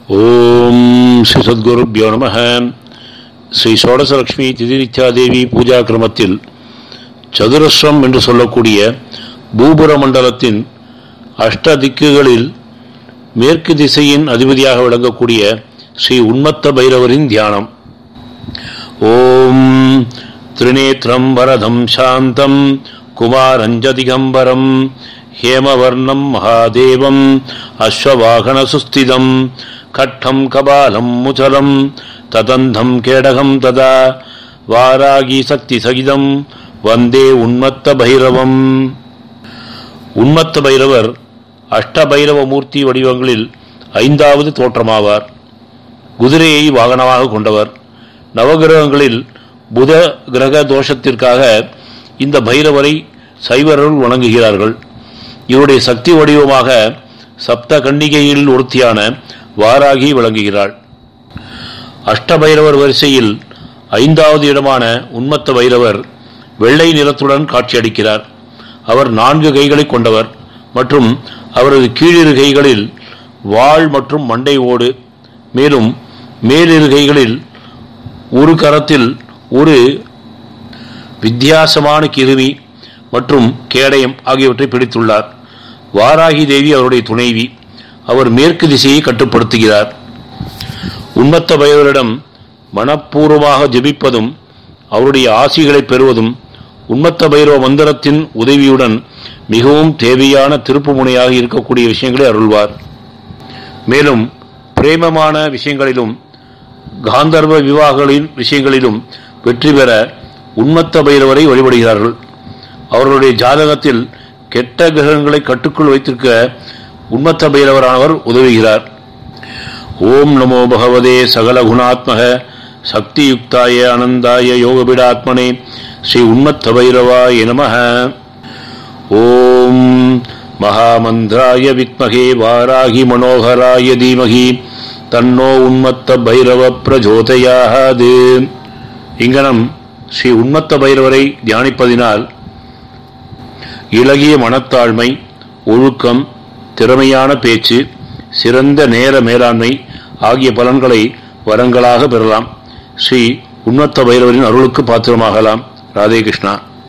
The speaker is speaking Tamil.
ஓம் ஸ்ரீ சத்குருப்யோ நமः. ஸ்ரீ ஷோடசலட்சுமி திதிநித்யாதேவி பூஜா கிரமத்தில் சதுரஸ்ரம் என்று சொல்லக்கூடிய பூபுர மண்டலத்தின் அஷ்ட திக்குகளில் மேற்கு திசையின் அதிபதியாக விளங்கக்கூடிய ஸ்ரீ உன்மத்த பைரவரின் தியானம். ஓம் திரிநேத்ரம் வரதம் சாந்தம் குமாரஞ்சதிகம்பரம் ஹேமவர்ணம் மகாதேவம் அஸ்வவாகன சுஸ்திதம் கட்டம் கபாலம் முச்சலம் ததந்தம் கேடகம் ததா வாராகி சக்தி சகிதம் வந்தே உன்மத்த பைரவம். உன்மத்த பைரவர் அஷ்டபைரவ மூர்த்தி வடிவங்களில் 5வது தோற்றமாவார். குதிரையை வாகனமாக கொண்டவர். நவகிரகங்களில் புத கிரக தோஷத்திற்காக இந்த பைரவரை சைவர்கள் வணங்குகிறார்கள். இவருடைய சக்தி வடிவமாக சப்த கன்னிகையில் ஒருத்தியான வாராகி விளங்குகிறாள். அஷ்டபைரவர் வரிசையில் 5வது இடமான உன்மத்த பைரவர் வெள்ளை நிறத்துடன் காட்சியளிக்கிறார். அவர் 4 கைகளை கொண்டவர் மற்றும் அவரது கீழிரு கைகளில் வாள் மற்றும் மண்டை ஓடு, மேலும் மேலிரு கைகளில் ஒரு கரத்தில் ஒரு வித்தியாசமான கிருமி மற்றும் கேடயம் ஆகியவற்றை பிடித்துள்ளார். வாராகி தேவி அவருடைய துணைவி. அவர் மேற்கு திசையை கட்டுப்படுத்துகிறார். உன்மத்த பைரவரிடம் மனப்பூர்வமாக ஜெபிப்பதும் அவருடைய ஆசிகளை பெறுவதும் உன்மத்த பைரவ மந்திரத்தின் உதவியுடன் மிகவும் தேவையான திருப்பு முனையாக இருக்கக்கூடிய விஷயங்களை அருள்வார். மேலும் பிரேமமான விஷயங்களிலும் காந்தர்வ விவாகங்களின் விஷயங்களிலும் வெற்றி பெற உன்மத்த பைரவரை வழிபடுகிறார்கள். அவர்களுடைய ஜாதகத்தில் கெட்ட கிரகங்களை கட்டுக்குள் வைத்திருக்க உன்மத்த பைரவரானவர் உதவுகிறார். ஓம் நமோ பகவதே சகல குணாத்மக சக்தி யுக்தாய அனந்தாய யோகபிடாத்மனே ஸ்ரீ உன்மத்த பைரவாய நமः. ஓம் மகாமந்திராய வித்மகே வாராகி மனோகராய தீமகி தன்னோ உன்மத்த பைரவ பிரஜோதயாத். இங்கனம் ஸ்ரீ உன்மத்த பைரவரை தியானிப்பதினால் இளகிய மனத்தாழ்மை, ஒழுக்கம், திறமையான பேச்சு, சிறந்த நேர மேலாண்மை ஆகிய பலன்களை வரங்களாக பெறலாம். ஸ்ரீ உன்மத்த பைரவரின் அருளுக்கு பாத்திரமாகலாம். ராதே கிருஷ்ணா.